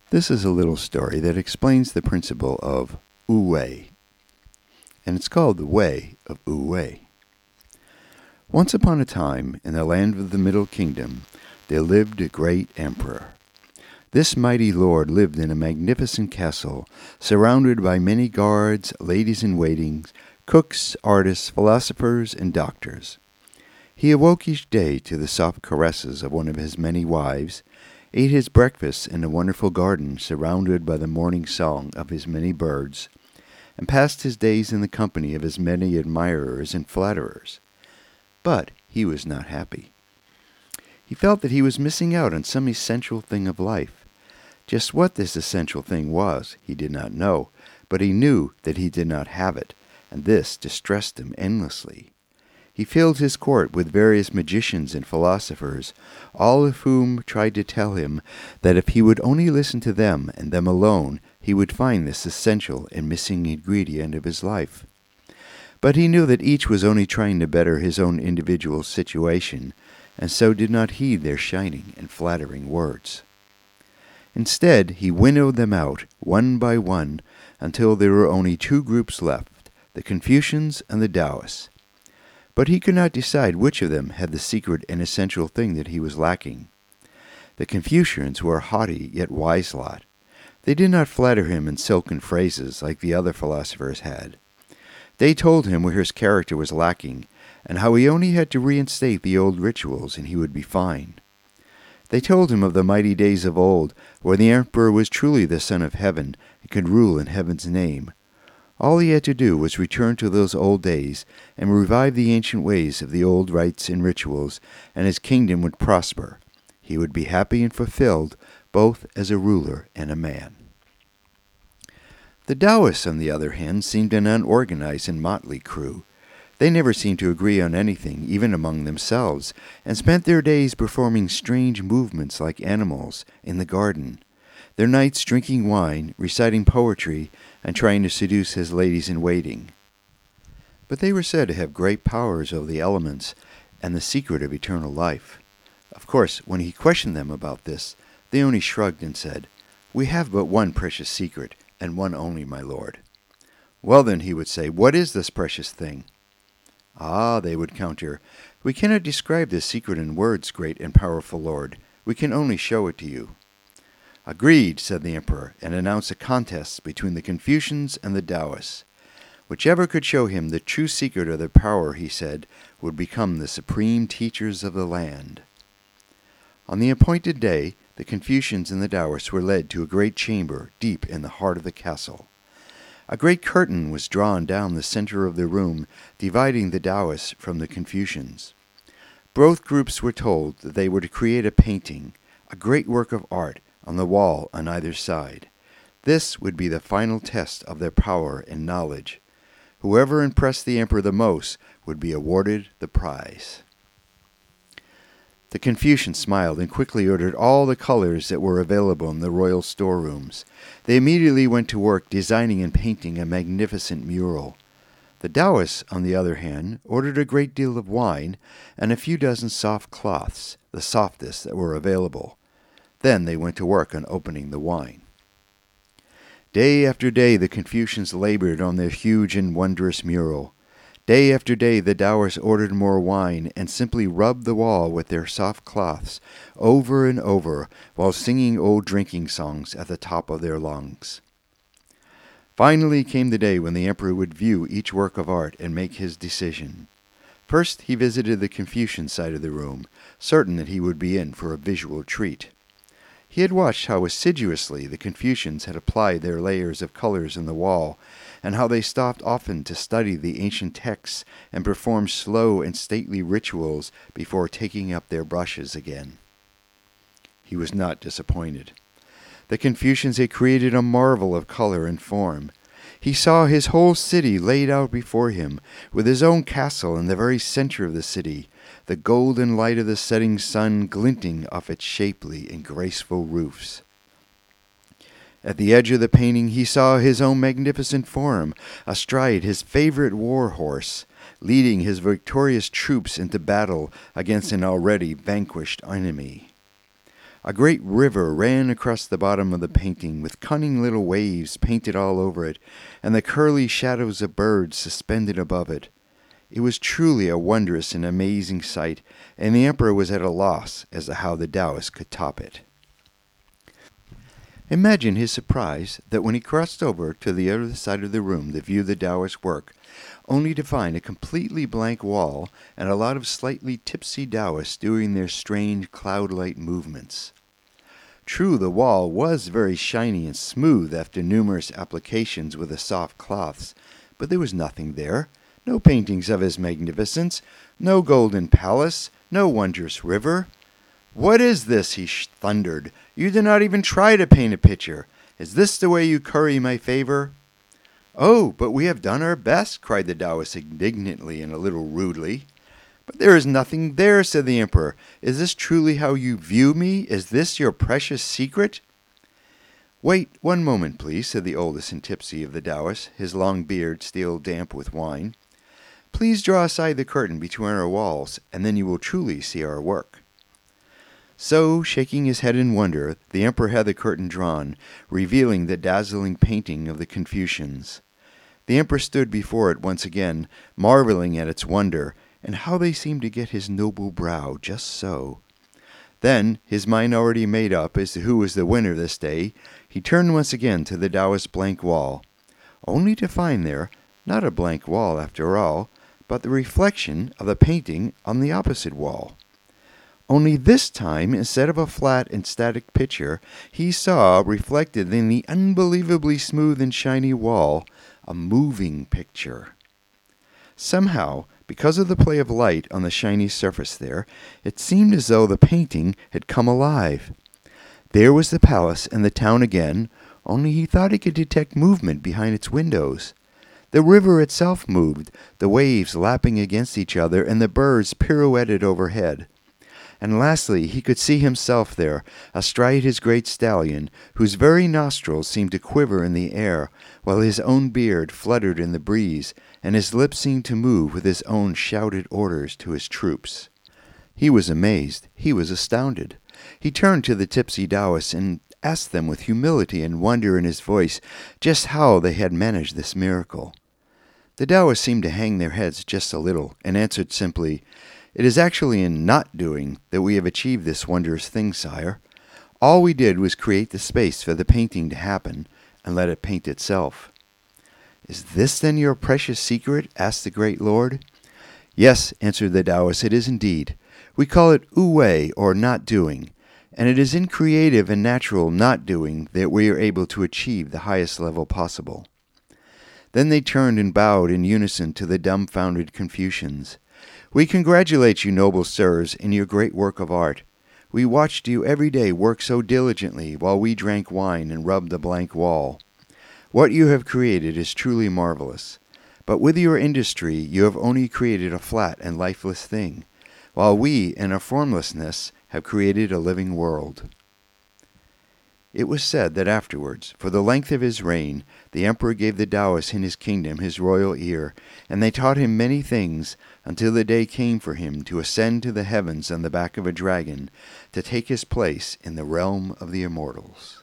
This is a little story that explains the principle of Wu-Wei, and it's called the Way of Wu-Wei. Once upon a time, in the land of the Middle Kingdom, there lived a great emperor. This mighty lord lived in a magnificent castle, surrounded by many guards, ladies-in-waiting, cooks, artists, philosophers, and doctors. He awoke each day to the soft caresses of one of his many wives, ate his breakfast in a wonderful garden surrounded by the morning song of his many birds, and passed his days in the company of his many admirers and flatterers. But he was not happy. He felt that he was missing out on some essential thing of life. Just what this essential thing was, he did not know, but he knew that he did not have it, and this distressed him endlessly. He filled his court with various magicians and philosophers, all of whom tried to tell him that if he would only listen to them and them alone, he would find this essential and missing ingredient of his life. But he knew that each was only trying to better his own individual situation, and so did not heed their shining and flattering words. Instead, he winnowed them out, one by one, until there were only two groups left, the Confucians and the Taoists. But he could not decide which of them had the secret and essential thing that he was lacking. The Confucians were a haughty yet wise lot. They did not flatter him in silken phrases like the other philosophers had. They told him where his character was lacking, and how he only had to reinstate the old rituals and he would be fine. They told him of the mighty days of old, where the emperor was truly the son of heaven and could rule in heaven's name. All he had to do was return to those old days and revive the ancient ways of the old rites and rituals, and his kingdom would prosper. He would be happy and fulfilled, both as a ruler and a man. The Taoists, on the other hand, seemed an unorganized and motley crew. They never seemed to agree on anything, even among themselves, and spent their days performing strange movements like animals in the garden, their nights drinking wine, reciting poetry, and trying to seduce his ladies-in-waiting. But they were said to have great powers over the elements and the secret of eternal life. Of course, when he questioned them about this, they only shrugged and said, "We have but one precious secret, and one only, my lord." "Well then," he would say, "what is this precious thing?" "Ah," they would counter, "we cannot describe this secret in words, great and powerful lord. We can only show it to you." "Agreed," said the emperor, and announced a contest between the Confucians and the Taoists. Whichever could show him the true secret of their power, he said, would become the supreme teachers of the land. On the appointed day, the Confucians and the Taoists were led to a great chamber deep in the heart of the castle. A great curtain was drawn down the center of the room, dividing the Taoists from the Confucians. Both groups were told that they were to create a painting, a great work of art, on the wall on either side. This would be the final test of their power and knowledge. Whoever impressed the emperor the most would be awarded the prize. The Confucians smiled and quickly ordered all the colors that were available in the royal storerooms. They immediately went to work designing and painting a magnificent mural. The Taoists, on the other hand, ordered a great deal of wine and a few dozen soft cloths, the softest that were available. Then they went to work on opening the wine. Day after day the Confucians labored on their huge and wondrous mural. Day after day the Taoists ordered more wine and simply rubbed the wall with their soft cloths over and over while singing old drinking songs at the top of their lungs. Finally came the day when the emperor would view each work of art and make his decision. First he visited the Confucian side of the room, certain that he would be in for a visual treat. He had watched how assiduously the Confucians had applied their layers of colors in the wall, and how they stopped often to study the ancient texts and perform slow and stately rituals before taking up their brushes again. He was not disappointed. The Confucians had created a marvel of color and form. He saw his whole city laid out before him, with his own castle in the very center of the city, the golden light of the setting sun glinting off its shapely and graceful roofs. At the edge of the painting he saw his own magnificent form, astride his favorite war horse, leading his victorious troops into battle against an already vanquished enemy. A great river ran across the bottom of the painting, with cunning little waves painted all over it, and the curly shadows of birds suspended above it. It was truly a wondrous and amazing sight, and the emperor was at a loss as to how the Taoist could top it. Imagine his surprise that when he crossed over to the other side of the room to view the Taoist's work, only to find a completely blank wall and a lot of slightly tipsy Taoists doing their strange cloud-like movements. True, the wall was very shiny and smooth after numerous applications with the soft cloths, but there was nothing there. No paintings of his magnificence, no golden palace, no wondrous river. "What is this?" he thundered. "You do not even try to paint a picture. Is this the way you curry my favor?" "Oh, but we have done our best," cried the Taoist indignantly and a little rudely. "But there is nothing there," said the emperor. "Is this truly how you view me? Is this your precious secret?" "Wait one moment, please," said the oldest and tipsy of the Taoists, his long beard still damp with wine. "Please draw aside the curtain between our walls, and then you will truly see our work." So, shaking his head in wonder, the emperor had the curtain drawn, revealing the dazzling painting of the Confucians. The emperor stood before it once again, marveling at its wonder, and how they seemed to get his noble brow just so. Then, his mind already made up as to who was the winner this day, he turned once again to the Taoist's blank wall, only to find there, not a blank wall after all, but the reflection of the painting on the opposite wall. Only this time, instead of a flat and static picture, he saw, reflected in the unbelievably smooth and shiny wall, a moving picture. Somehow, because of the play of light on the shiny surface there, it seemed as though the painting had come alive. There was the palace and the town again, only he thought he could detect movement behind its windows. The river itself moved, the waves lapping against each other, and the birds pirouetted overhead. And lastly, he could see himself there, astride his great stallion, whose very nostrils seemed to quiver in the air, while his own beard fluttered in the breeze, and his lips seemed to move with his own shouted orders to his troops. He was amazed. He was astounded. He turned to the tipsy Taoists and asked them with humility and wonder in his voice just how they had managed this miracle. The Taoists seemed to hang their heads just a little, and answered simply, "It is actually in not doing that we have achieved this wondrous thing, sire. All we did was create the space for the painting to happen, and let it paint itself." "Is this then your precious secret?" asked the great lord. "Yes," answered the Taoist, "it is indeed. We call it wu-wei, or not doing, and it is in creative and natural not doing that we are able to achieve the highest level possible." Then they turned and bowed in unison to the dumbfounded Confucians. "We congratulate you, noble sirs, in your great work of art. We watched you every day work so diligently while we drank wine and rubbed the blank wall. What you have created is truly marvelous. But with your industry you have only created a flat and lifeless thing, while we, in our formlessness, have created a living world." It was said that afterwards, for the length of his reign, the emperor gave the Taoists in his kingdom his royal ear, and they taught him many things, until the day came for him to ascend to the heavens on the back of a dragon, to take his place in the realm of the immortals.